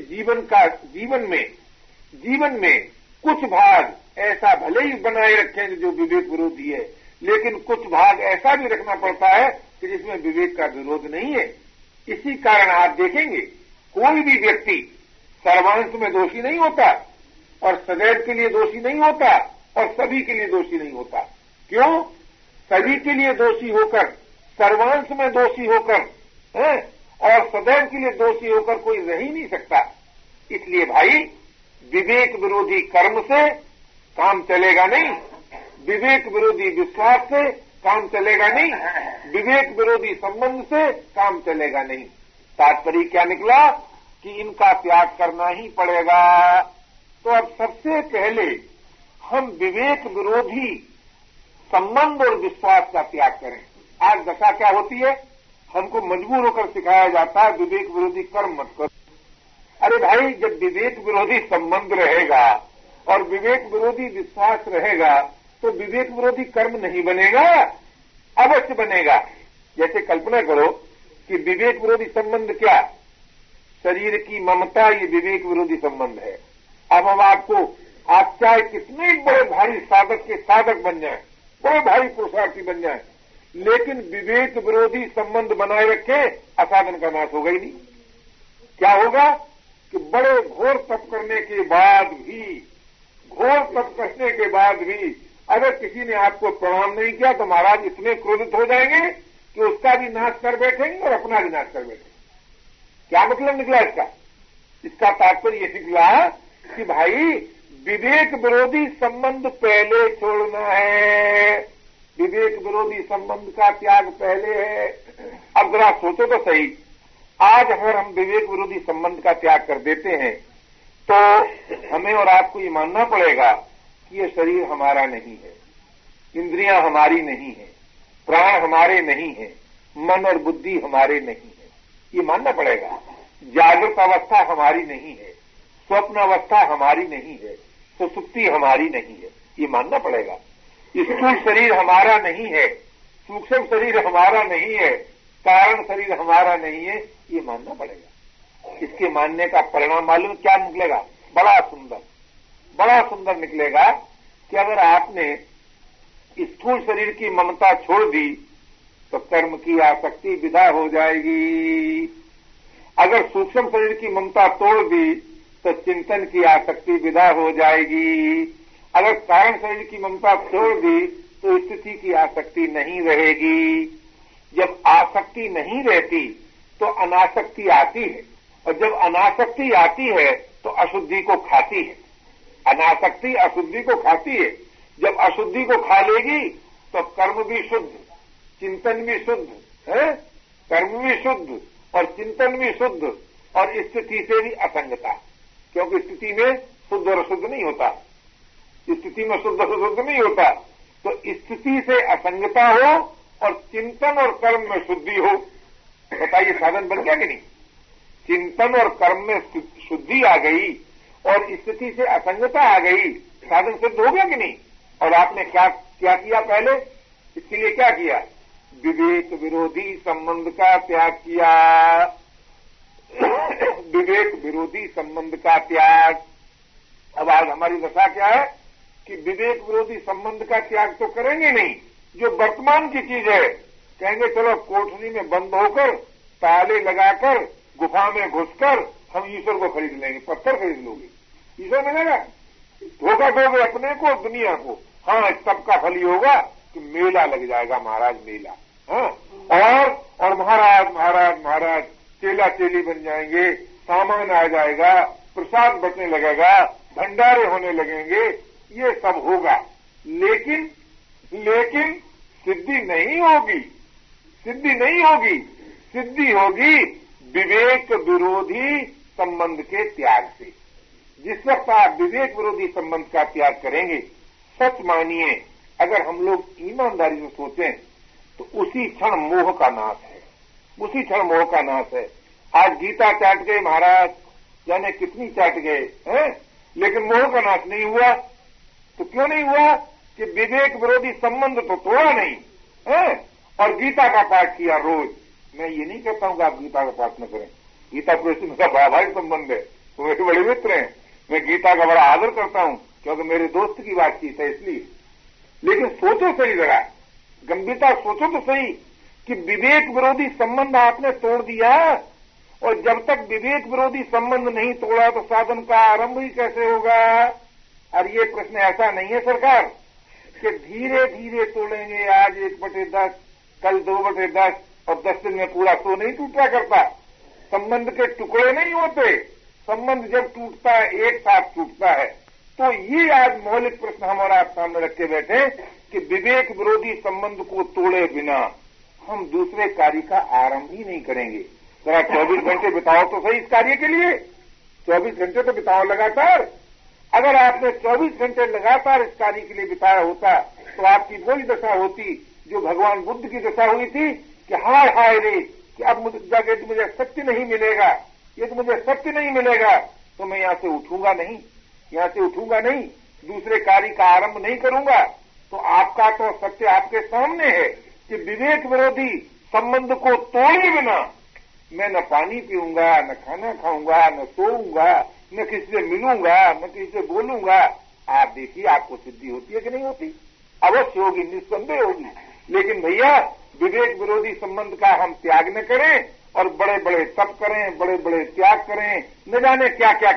जीवन में कुछ भाग ऐसा भले ही बनाए रखें जो विवेक विरोधी है, लेकिन कुछ भाग ऐसा भी रखना पड़ता है कि जिसमें विवेक का विरोध नहीं है। इसी कारण आप देखेंगे कोई भी व्यक्ति सर्वांश में दोषी नहीं होता और सदैव के लिए दोषी नहीं होता और सभी के लिए दोषी नहीं होता। क्यों? सभी के लिए दोषी होकर, सर्वांश में दोषी होकर और सदैव के लिए दोषी होकर कोई रह ही नहीं सकता। इसलिए भाई, विवेक विरोधी कर्म से काम चलेगा नहीं, विवेक विरोधी विश्वास से काम चलेगा नहीं, विवेक विरोधी संबंध से काम चलेगा नहीं। तात्पर्य क्या निकला कि इनका त्याग करना ही पड़ेगा। तो अब सबसे पहले हम विवेक विरोधी संबंध और विश्वास का त्याग करें। आज दशा क्या होती है? हमको मजबूर होकर सिखाया जाता है विवेक विरोधी कर्म मत करो। अरे भाई, जब विवेक विरोधी संबंध रहेगा और विवेक विरोधी विश्वास रहेगा तो विवेक विरोधी कर्म नहीं बनेगा? अवश्य बनेगा। जैसे कल्पना करो कि विवेक विरोधी संबंध क्या? शरीर की ममता, ये विवेक विरोधी संबंध है। अब हम आप चाहे कितने बड़े भारी साधक के साधक बन जाए, बड़े भारी पुरुषार्थी बन जाए, लेकिन विवेक विरोधी संबंध बनाए रखे, असाधन का नाश होगा ही नहीं। क्या होगा कि बड़े घोर तप करने के बाद भी अगर किसी ने आपको प्रणाम नहीं किया तो महाराज इतने क्रोधित हो जाएंगे कि उसका भी नाश कर बैठेंगे और अपना भी नाश कर बैठेंगे। क्या मतलब निकला इसका? इसका तात्पर्य यह निकला कि भाई, विवेक विरोधी संबंध पहले छोड़ना है, विवेक विरोधी संबंध का त्याग पहले है। अब जरा सोचो तो सही, आज अगर हम विवेक विरोधी संबंध का त्याग कर देते हैं तो हमें और आपको ये मानना पड़ेगा कि ये शरीर हमारा नहीं है, इंद्रियां हमारी नहीं है, प्राण हमारे नहीं है, मन और बुद्धि हमारे नहीं है। ये मानना पड़ेगा। जागृत अवस्था हमारी नहीं है, स्वप्न अवस्था हमारी नहीं है, सुसुप्ति हमारी नहीं है। ये मानना पड़ेगा। स्थूल शरीर हमारा नहीं है, सूक्ष्म शरीर हमारा नहीं है, कारण शरीर हमारा नहीं है। ये मानना पड़ेगा। इसके मानने का परिणाम मालूम क्या निकलेगा? बड़ा सुंदर निकलेगा कि अगर आपने स्थूल शरीर की ममता छोड़ दी तो कर्म की आसक्ति विदा हो जाएगी। अगर सूक्ष्म शरीर की ममता तोड़ दी तो चिंतन की आसक्ति विदा हो जाएगी। अगर कारण शरीर की ममता छोड़ दी तो स्थिति की आसक्ति नहीं रहेगी। जब आसक्ति नहीं रहती तो अनासक्ति आती है, और जब अनासक्ति आती है तो अशुद्धि को खाती है। अनासक्ति अशुद्धि को खाती है। जब अशुद्धि को खा लेगी तो कर्म भी शुद्ध, चिंतन भी शुद्ध है, कर्म भी शुद्ध और चिंतन भी शुद्ध और स्थिति से भी असंगता, क्योंकि स्थिति में शुद्ध और अशुद्ध नहीं होता, स्थिति में शुद्ध और अशुद्ध नहीं होता। तो स्थिति से असंगता हो और चिंतन और कर्म में शुद्धि हो, बताइए साधन बन गया कि नहीं? चिंतन और कर्म में शुद्धि आ गई और स्थिति से असंगता आ गई, साधन सिद्ध हो गया कि नहीं? और आपने क्या किया पहले? इसके लिए क्या किया? विवेक विरोधी संबंध का त्याग किया। विवेक विरोधी संबंध का त्याग। अब आज हमारी दशा क्या है कि विवेक विरोधी संबंध का त्याग तो करेंगे नहीं, जो वर्तमान की चीज है कहेंगे चलो कोठरी में बंद होकर ताले लगाकर गुफा में घुसकर हम ईश्वर को खरीद लेंगे। पत्थर खरीद लोगे, ईश्वर मिलेगा? धोखा दोगे अपने को, दुनिया को। हाँ, सबका फल ही होगा कि मेला लग जाएगा महाराज, मेला। हाँ, और महाराज चेला चेली बन जाएंगे, सामान आ जाएगा, प्रसाद बचने लगेगा, भंडारे होने लगेंगे, ये सब होगा। लेकिन सिद्धि नहीं होगी, सिद्धि होगी विवेक विरोधी संबंध के त्याग से। जिस वक्त आप विवेक विरोधी संबंध का त्याग करेंगे, सच मानिए अगर हम लोग ईमानदारी से सोचें तो उसी क्षण मोह का नाश है, उसी क्षण मोह का नाश है। आज गीता चाट गए महाराज, जाने कितनी चाट गए हैं, लेकिन मोह का नाश नहीं हुआ। तो क्यों नहीं हुआ? कि विवेक विरोधी संबंध तो तोड़ा नहीं है और गीता का पाठ किया रोज। मैं ये नहीं कहता हूं कि आप गीता का पाठ न करें, गीता प्रेसी मेरा बड़ा भाई संबंध है, तो मेरे बड़े मित्र हैं, मैं गीता का बड़ा आदर करता हूं क्योंकि मेरे दोस्त की बातचीत है इसलिए। लेकिन सोचो सही, जरा गंभीरता सोचो तो सही कि विवेक विरोधी संबंध आपने तोड़ दिया, और जब तक विवेक विरोधी संबंध नहीं तोड़ा तो साधन का आरंभ ही कैसे होगा? और ये प्रश्न ऐसा नहीं है सरकार कि धीरे धीरे तोड़ेंगे, आज 1/10, कल 2/10 और 10 दिन में पूरा तो नहीं टूटा करता। संबंध के टुकड़े नहीं होते, संबंध जब टूटता है एक साथ टूटता है। तो ये आज मौलिक प्रश्न हमारा आप सामने रख के बैठे कि विवेक विरोधी संबंध को तोड़े बिना हम दूसरे कार्य का आरंभ ही नहीं करेंगे। जरा 24 घंटे बिताओ तो सही इस कार्य के लिए, 24 घंटे तो बिताओ लगातार। अगर आपने 24 घंटे लगातार इस कार्य के लिए बिताया होता तो आपकी वही दशा होती जो भगवान बुद्ध की दशा हुई थी कि हाय रे, कि अब मुझे सत्य नहीं मिलेगा, ये तो मुझे सत्य नहीं मिलेगा तो मैं यहां से उठूंगा नहीं, दूसरे कार्य का आरंभ नहीं करूंगा। तो आपका तो सत्य आपके सामने है कि विवेक विरोधी संबंध को तोड़े बिना मैं न पानी पीऊंगा, न खाना खाऊंगा, न सोऊंगा, न किसी से मिलूंगा, न किसी से बोलूंगा। आप देखिए आपको सिद्धि होती है कि नहीं होती? अवश्य होगी, निस्संदेह होगी। लेकिन भैया विवेक विरोधी संबंध का हम त्याग न करें और बड़े बड़े तप करें, बड़े बड़े त्याग करें, न जाने क्या क्या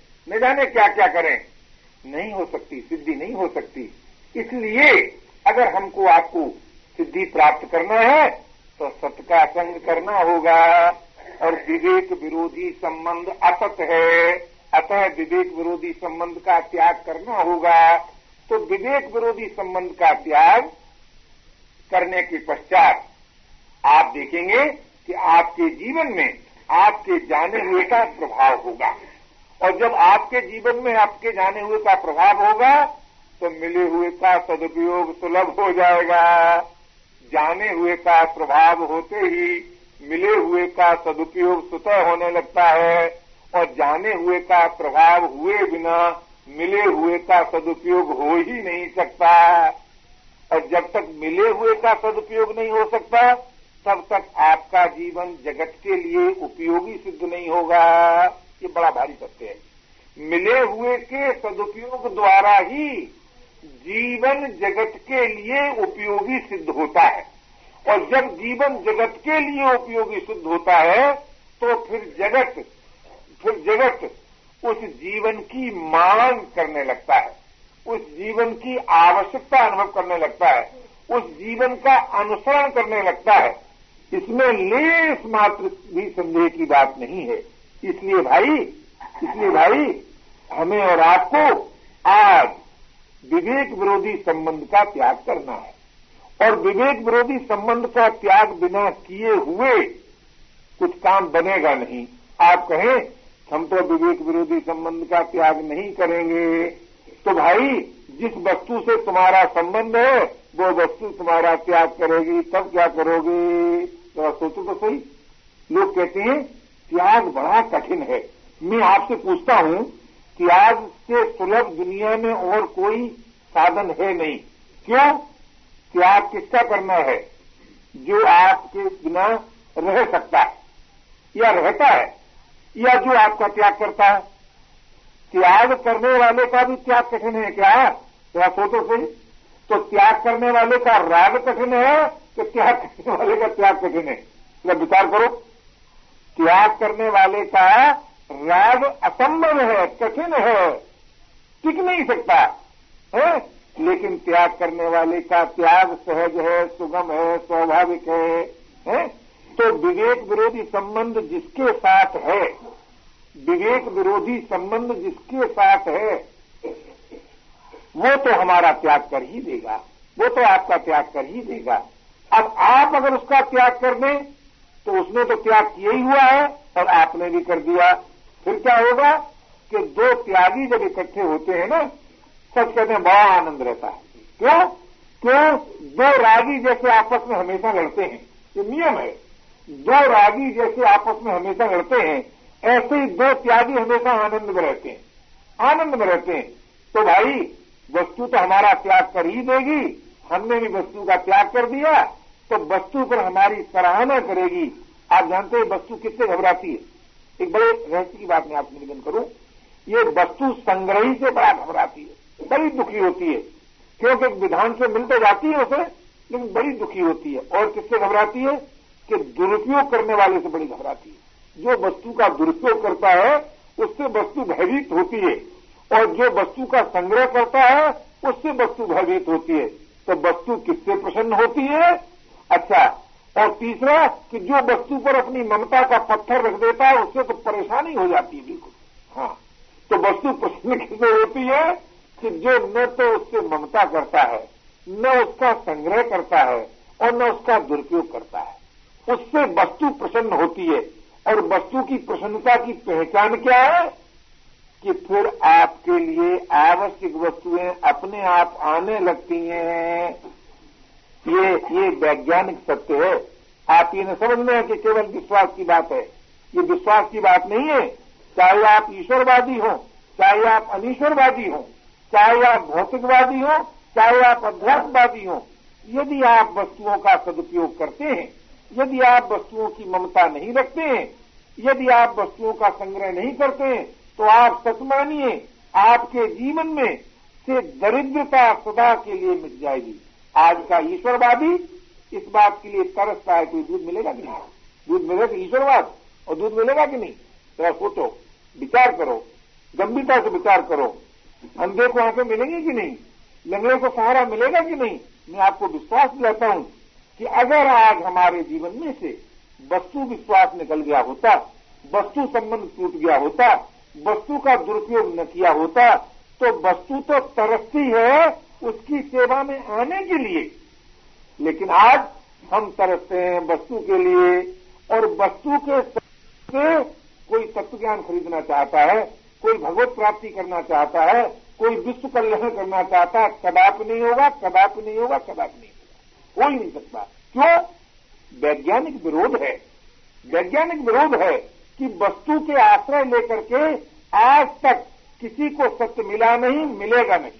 करें, नहीं हो सकती, सिद्धि नहीं हो सकती। इसलिए अगर हमको आपको सिद्धि प्राप्त करना है तो सत्य का संग करना होगा, और विवेक विरोधी संबंध असत है, अतः विवेक विरोधी संबंध का त्याग करना होगा। तो विवेक विरोधी संबंध का त्याग करने के पश्चात आप देखेंगे कि आपके जीवन में आपके जाने हुए का प्रभाव होगा, और जब आपके जीवन में आपके जाने हुए का प्रभाव होगा तो मिले हुए का सदुपयोग सुलभ हो जाएगा। जाने हुए का प्रभाव होते ही मिले हुए का सदुपयोग स्वतः होने लगता है, और जाने हुए का प्रभाव हुए बिना मिले हुए का सदुपयोग हो ही नहीं सकता। और जब तक मिले हुए का सदुपयोग नहीं हो सकता तब तक आपका जीवन जगत के लिए उपयोगी सिद्ध नहीं होगा। ये बड़ा भारी सत्य है। मिले हुए के सदुपयोग द्वारा ही जीवन जगत के लिए उपयोगी सिद्ध होता है, और जब जीवन जगत के लिए उपयोगी सिद्ध होता है तो फिर जगत उस जीवन की मांग करने लगता है, उस जीवन की आवश्यकता अनुभव करने लगता है, उस जीवन का अनुसरण करने लगता है। इसमें लेस मात्र भी संदेह की बात नहीं है। इसलिए भाई हमें और आपको आज विवेक विरोधी संबंध का त्याग करना है, और विवेक विरोधी संबंध का त्याग बिना किए हुए कुछ काम बनेगा नहीं। आप कहें हम तो विवेक विरोधी संबंध का त्याग नहीं करेंगे, तो भाई जिस वस्तु से तुम्हारा संबंध है वो वस्तु तुम्हारा त्याग करेगी, तब क्या करोगे? तो सोचो तो सही। लोग कहते हैं त्याग बड़ा कठिन है। मैं आपसे पूछता हूं, त्याग से सुलभ दुनिया में और कोई साधन है नहीं। क्यों? त्याग किसका करना है? जो आपके बिना रह सकता है या रहता है, या जो आपका त्याग करता है। त्याग करने वाले का भी त्याग कठिन है क्या? थोड़ा सोचो सही। तो त्याग करने वाले का राग कठिन है कि त्याग करने वाले का त्याग कठिन है? थोड़ा विचार करो। त्याग करने वाले का राग असंभव है, कठिन है, टिक नहीं सकता है। लेकिन त्याग करने वाले का त्याग सहज है, सुगम है, स्वाभाविक है? तो विवेक विरोधी संबंध जिसके साथ है, विवेक विरोधी संबंध जिसके साथ है, वो तो हमारा त्याग कर ही देगा, वो तो आपका त्याग कर ही देगा। अब आप अगर उसका त्याग कर दें तो उसने तो त्याग किया ही हुआ है और आपने भी कर दिया। फिर क्या होगा कि दो त्यागी जब इकट्ठे होते हैं ना, सच कहते हैं बड़ा आनंद रहता है। क्यों? दो रागी जैसे आपस में हमेशा लड़ते हैं, ये नियम है। दो रागी जैसे आपस में हमेशा लड़ते हैं, ऐसे ही दो त्यागी हमेशा आनंद में रहते हैं, आनंद में रहते हैं। तो भाई वस्तु तो हमारा त्याग कर ही देगी, हमने भी वस्तु का त्याग कर दिया, तो वस्तु पर हमारी सराहना करेगी। आप जानते हैं वस्तु किससे घबराती है? एक बड़े रहस्य की बात मैं आपसे निवेदन करूं, ये वस्तु संग्रही से बड़ा घबराती है, बड़ी दुखी होती है। क्योंकि विधान से मिल तो जाती है उसे, लेकिन बड़ी दुखी होती है। और किससे घबराती है? कि दुरुपयोग करने वाले से बड़ी घबराती है। जो वस्तु का दुरुपयोग करता है उससे वस्तु भयभीत होती है, और जो वस्तु का संग्रह करता है उससे वस्तु भयभीत होती है। तो वस्तु किससे प्रसन्न होती है? अच्छा, और तीसरा कि जो वस्तु पर अपनी ममता का पत्थर रख देता है उससे तो परेशानी हो जाती है बिल्कुल। हाँ, तो वस्तु प्रसन्न किससे होती है? कि जो न तो उससे ममता करता है, न उसका संग्रह करता है, और न उसका दुरुपयोग करता है, उससे वस्तु प्रसन्न होती है। और वस्तु की प्रसन्नता की पहचान क्या है? कि फिर आपके लिए आवश्यक वस्तुएं अपने आप आने लगती हैं। ये वैज्ञानिक सत्य है। आप ये न समझना है कि केवल विश्वास की बात है, ये विश्वास की बात नहीं है। चाहे आप ईश्वरवादी हो, चाहे आप अनीश्वरवादी हो, चाहे आप भौतिकवादी हो, चाहे आप अध्यात्मवादी हो, यदि आप वस्तुओं का सदुपयोग करते हैं, यदि आप वस्तुओं की ममता नहीं रखते हैं, यदि आप वस्तुओं का संग्रह नहीं करते हैं, तो आप सच मानिए आपके जीवन में से दरिद्रता सदा के लिए मिट जाएगी। आज का ईश्वरवादी इस बात के लिए तरसता है कि दूध मिलेगा कि नहीं, दूध मिलेगा ईश्वरवाद, और दूध मिलेगा कि नहीं? तो सोचो, विचार करो, गंभीरता से विचार करो। अंधे को आंखें मिलेंगी कि नहीं? लंगड़े को सहारा मिलेगा कि नहीं? मैं आपको विश्वास दिलाता हूं कि अगर आज हमारे जीवन में से वस्तु विश्वास निकल गया होता, वस्तु संबंध टूट गया होता, वस्तु का दुरुपयोग न किया होता, तो वस्तु तो तरसती है उसकी सेवा में आने के लिए। लेकिन आज हम तरसते हैं वस्तु के लिए, और वस्तु के से कोई तत्व ज्ञान खरीदना चाहता है, कोई भगवत प्राप्ति करना चाहता है, कोई विश्व कल्याण करना चाहता है, कदापि नहीं होगा, कदापि नहीं होगा, कदापि नहीं होगा, हो ही नहीं सकता। क्यों? वैज्ञानिक विरोध है, वैज्ञानिक विरोध है कि वस्तु के आश्रय लेकर के आज तक किसी को सत्य मिला नहीं, मिलेगा नहीं।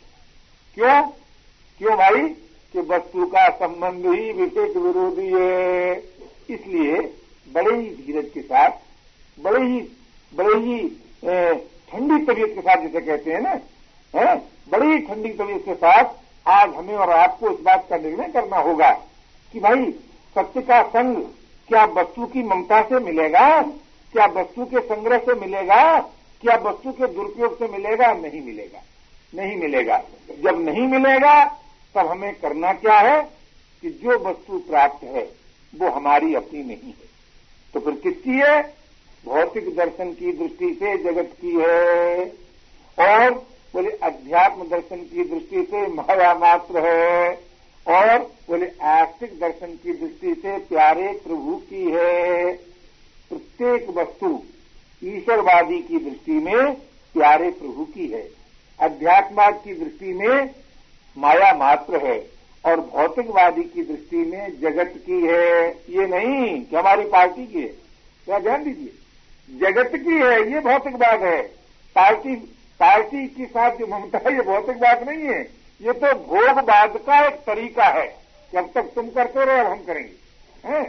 क्यों भाई? कि वस्तु का संबंध ही विवेक विरोधी है। इसलिए बड़े ही धीरज के साथ, बड़े ही ठंडी तबीयत के साथ, जिसे कहते हैं ना, बड़ी ही ठंडी तबीयत के साथ आज हमें और आपको इस बात का निर्णय करना होगा कि भाई सत्य का संग क्या वस्तु की ममता से मिलेगा? क्या वस्तु के संग्रह से मिलेगा? क्या वस्तु के दुरुपयोग से मिलेगा? नहीं मिलेगा, नहीं मिलेगा। जब नहीं मिलेगा तब हमें करना क्या है कि जो वस्तु प्राप्त है वो हमारी अपनी नहीं है, तो फिर किसकी है? भौतिक दर्शन की दृष्टि से जगत की है, और बोले अध्यात्म दर्शन की दृष्टि से माया मात्र है, और बोले आस्तिक दर्शन की दृष्टि से प्यारे प्रभु की है। प्रत्येक वस्तु ईश्वरवादी की दृष्टि में प्यारे प्रभु की है, अध्यात्मवाद की दृष्टि में माया मात्र है और भौतिकवादी की दृष्टि में जगत की है। ये नहीं कि हमारी पार्टी की है, क्या ध्यान दीजिए, जगत की है, ये भौतिकवाद है। पार्टी के साथ जो ममता है ये भौतिकवाद नहीं है, ये तो भोगवाद का एक तरीका है कि अब तक तुम करते रहे अब हम करेंगे, हैं?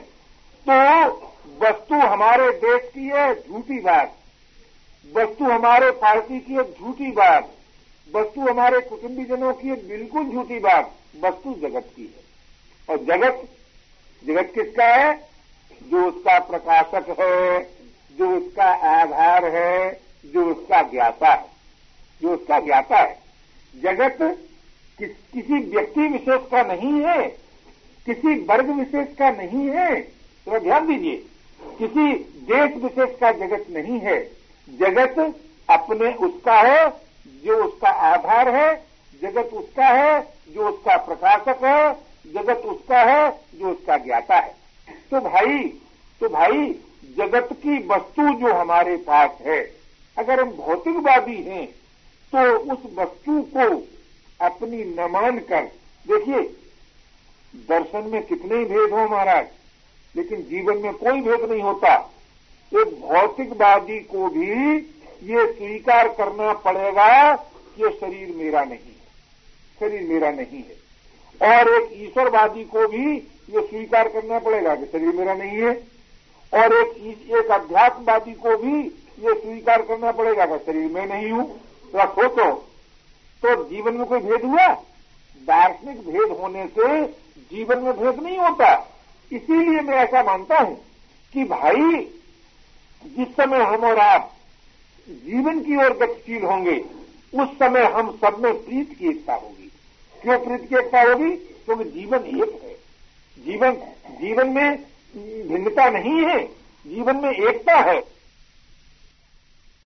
तो वस्तु हमारे देश की है झूठी बात, वस्तु हमारे पार्टी की है झूठी बात, वस्तु हमारे कुटुंबीजनों की है बिल्कुल झूठी बात, वस्तु जगत की है। और जगत किसका है? जो उसका प्रकाशक है, जो उसका आधार है, जो उसका ज्ञाता है, जो उसका ज्ञाता है। जगत किसी व्यक्ति विशेष का नहीं है, किसी वर्ग विशेष का नहीं है, तो ध्यान दीजिए, किसी देश विशेष का जगत नहीं है। जगत अपने उसका है जो उसका आधार है, जगत उसका है जो उसका प्रकाशक है, जगत उसका है जो उसका ज्ञाता है। तो भाई जगत की वस्तु जो हमारे पास है, अगर हम भौतिकवादी हैं तो उस वस्तु को अपनी न मानकर, देखिए दर्शन में कितने ही भेद हो महाराज, लेकिन जीवन में कोई भेद नहीं होता। एक भौतिकवादी को भी ये स्वीकार करना पड़ेगा कि ये शरीर मेरा नहीं है, शरीर मेरा नहीं है, और एक ईश्वरवादी को भी ये स्वीकार करना पड़ेगा कि शरीर मेरा नहीं है, और एक अध्यात्मवादी को भी ये स्वीकार करना पड़ेगा कि शरीर में नहीं हूं। तो आप सोचो, तो जीवन में कोई भेद हुआ? दार्शनिक भेद होने से जीवन में भेद नहीं होता। इसीलिए मैं ऐसा मानता हूं कि भाई जिस समय हम और आप जीवन की ओर गतिशील होंगे उस समय हम सब में प्रीत की एकता होगी। क्यों प्रीत की एकता होगी? क्योंकि जीवन एक है, जीवन में भिन्नता नहीं है, जीवन में एकता है।